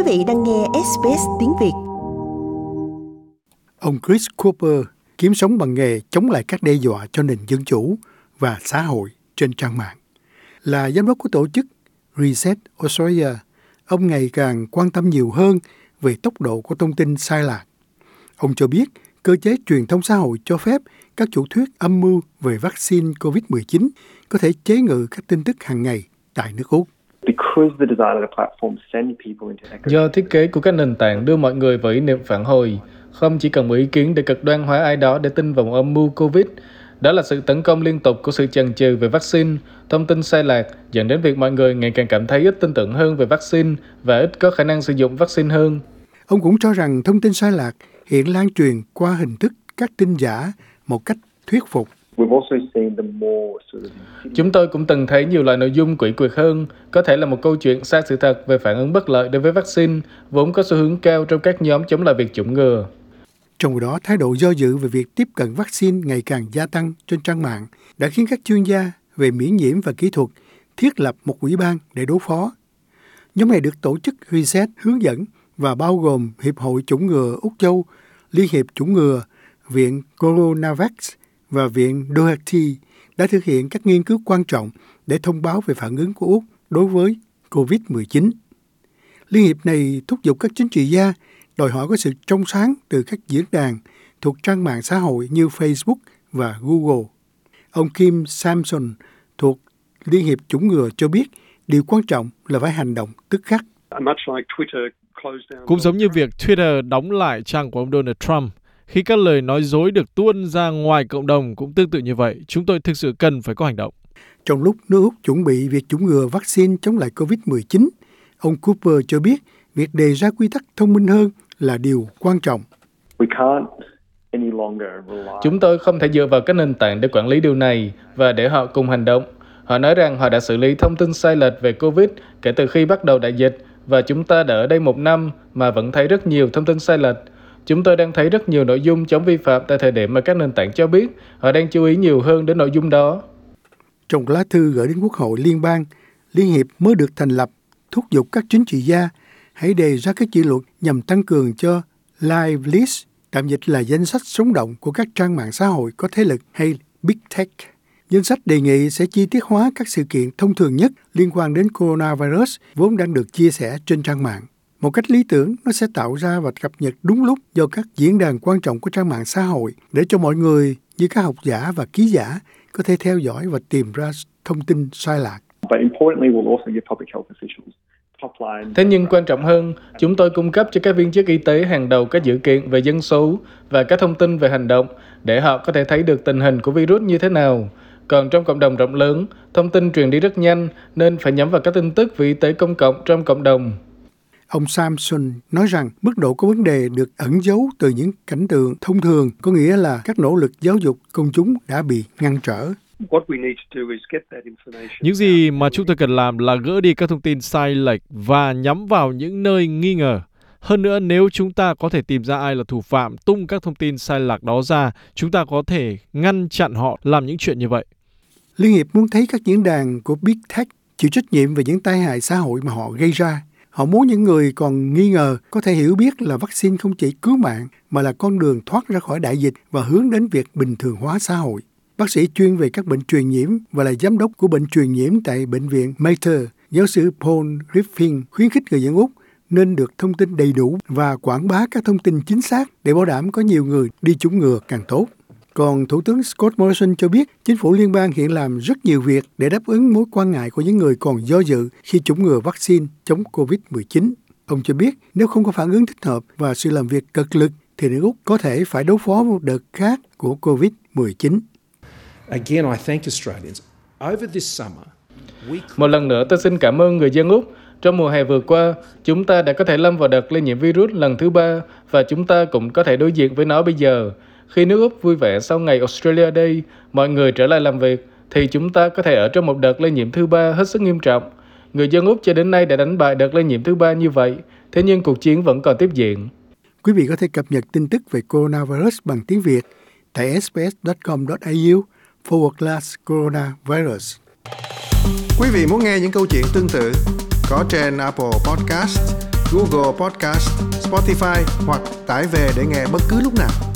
vị đang nghe SBS tiếng Việt. Ông Chris Cooper kiếm sống bằng nghề chống lại các đe dọa cho nền dân chủ và xã hội trên trang mạng. Là giám đốc của tổ chức Reset Australia, ông ngày càng quan tâm nhiều hơn về tốc độ của thông tin sai lạc. Ông cho biết cơ chế truyền thông xã hội cho phép các chủ thuyết âm mưu về vaccine COVID-19 có thể chế ngự các tin tức hàng ngày tại nước Úc. Do thiết kế của các nền tảng đưa mọi người vào ý niệm phản hồi, không chỉ cần một ý kiến để cực đoan hóa ai đó để tin vào một âm mưu COVID. Đó là sự tấn công liên tục của sự chần chừ về vaccine, thông tin sai lạc, dẫn đến việc mọi người ngày càng cảm thấy ít tin tưởng hơn về vaccine và ít có khả năng sử dụng vaccine hơn. Ông cũng cho rằng thông tin sai lạc hiện lan truyền qua hình thức các tin giả một cách thuyết phục. Chúng tôi cũng từng thấy nhiều loại nội dung quỷ quyệt hơn, có thể là một câu chuyện sai sự thật về phản ứng bất lợi đối với vaccine, vốn có xu hướng cao trong các nhóm chống lại việc chủng ngừa. Trong khi đó, thái độ do dự về việc tiếp cận vaccine ngày càng gia tăng trên trang mạng đã khiến các chuyên gia về miễn nhiễm và kỹ thuật thiết lập một ủy ban để đối phó. Nhóm này được tổ chức Reset hướng dẫn và bao gồm Hiệp hội Chủng ngừa Úc Châu, Liên hiệp Chủng ngừa, Viện Coronavac và Viện Doherty đã thực hiện các nghiên cứu quan trọng để thông báo về phản ứng của Úc đối với COVID-19. Liên hiệp này thúc giục các chính trị gia đòi hỏi có sự trong sáng từ các diễn đàn thuộc trang mạng xã hội như Facebook và Google. Ông Kim Samson thuộc Liên hiệp Chủng ngừa cho biết điều quan trọng là phải hành động tức khắc. Cũng giống như việc Twitter đóng lại trang của ông Donald Trump, khi các lời nói dối được tuôn ra ngoài cộng đồng cũng tương tự như vậy, chúng tôi thực sự cần phải có hành động. Trong lúc nước Úc chuẩn bị việc chủng ngừa vaccine chống lại COVID-19, ông Cooper cho biết việc đề ra quy tắc thông minh hơn là điều quan trọng. Chúng tôi không thể dựa vào các nền tảng để quản lý điều này và để họ cùng hành động. Họ nói rằng họ đã xử lý thông tin sai lệch về COVID kể từ khi bắt đầu đại dịch, và chúng ta đã ở đây 1 năm mà vẫn thấy rất nhiều thông tin sai lệch. Chúng tôi đang thấy rất nhiều nội dung chống vi phạm tại thời điểm mà các nền tảng cho biết họ đang chú ý nhiều hơn đến nội dung đó. Trong lá thư gửi đến Quốc hội Liên bang, Liên hiệp mới được thành lập thúc giục các chính trị gia hãy đề ra các dự luật nhằm tăng cường cho Live List, tạm dịch là danh sách sống động của các trang mạng xã hội có thế lực hay Big Tech. Danh sách đề nghị sẽ chi tiết hóa các sự kiện thông thường nhất liên quan đến coronavirus vốn đang được chia sẻ trên trang mạng. Một cách lý tưởng, nó sẽ tạo ra và cập nhật đúng lúc do các diễn đàn quan trọng của trang mạng xã hội để cho mọi người như các học giả và ký giả có thể theo dõi và tìm ra thông tin sai lạc. Thế nhưng quan trọng hơn, chúng tôi cung cấp cho các viên chức y tế hàng đầu các dữ kiện về dân số và các thông tin về hành động để họ có thể thấy được tình hình của virus như thế nào. Còn trong cộng đồng rộng lớn, thông tin truyền đi rất nhanh nên phải nhắm vào các tin tức về y tế công cộng trong cộng đồng. Ông Samson nói rằng mức độ của vấn đề được ẩn giấu từ những cảnh tượng thông thường, có nghĩa là các nỗ lực giáo dục công chúng đã bị ngăn trở. Những gì mà chúng tôi cần làm là gỡ đi các thông tin sai lệch và nhắm vào những nơi nghi ngờ. Hơn nữa, nếu chúng ta có thể tìm ra ai là thủ phạm tung các thông tin sai lạc đó ra, chúng ta có thể ngăn chặn họ làm những chuyện như vậy. Liên hiệp muốn thấy các diễn đàn của Big Tech chịu trách nhiệm về những tai hại xã hội mà họ gây ra. Họ muốn những người còn nghi ngờ có thể hiểu biết là vaccine không chỉ cứu mạng mà là con đường thoát ra khỏi đại dịch và hướng đến việc bình thường hóa xã hội. Bác sĩ chuyên về các bệnh truyền nhiễm và là giám đốc của bệnh truyền nhiễm tại Bệnh viện Mater, giáo sư Paul Griffin khuyến khích người dân Úc nên được thông tin đầy đủ và quảng bá các thông tin chính xác để bảo đảm có nhiều người đi chủng ngừa càng tốt. Còn Thủ tướng Scott Morrison cho biết chính phủ liên bang hiện làm rất nhiều việc để đáp ứng mối quan ngại của những người còn do dự khi chủng ngừa vaccine chống COVID-19. Ông cho biết nếu không có phản ứng thích hợp và sự làm việc cực lực thì nước Úc có thể phải đối phó với một đợt khác của COVID-19. Một lần nữa tôi xin cảm ơn người dân Úc. Trong mùa hè vừa qua, chúng ta đã có thể lâm vào đợt lây nhiễm virus lần thứ 3 và chúng ta cũng có thể đối diện với nó bây giờ. Khi nước Úc vui vẻ sau ngày Australia Day, mọi người trở lại làm việc, thì chúng ta có thể ở trong một đợt lây nhiễm thứ 3 hết sức nghiêm trọng. Người dân Úc cho đến nay đã đánh bại đợt lây nhiễm thứ 3 như vậy, thế nhưng cuộc chiến vẫn còn tiếp diễn. Quý vị có thể cập nhật tin tức về coronavirus bằng tiếng Việt tại sbs.com.au/coronavirus. Quý vị muốn nghe những câu chuyện tương tự có trên Apple Podcast, Google Podcast, Spotify hoặc tải về để nghe bất cứ lúc nào.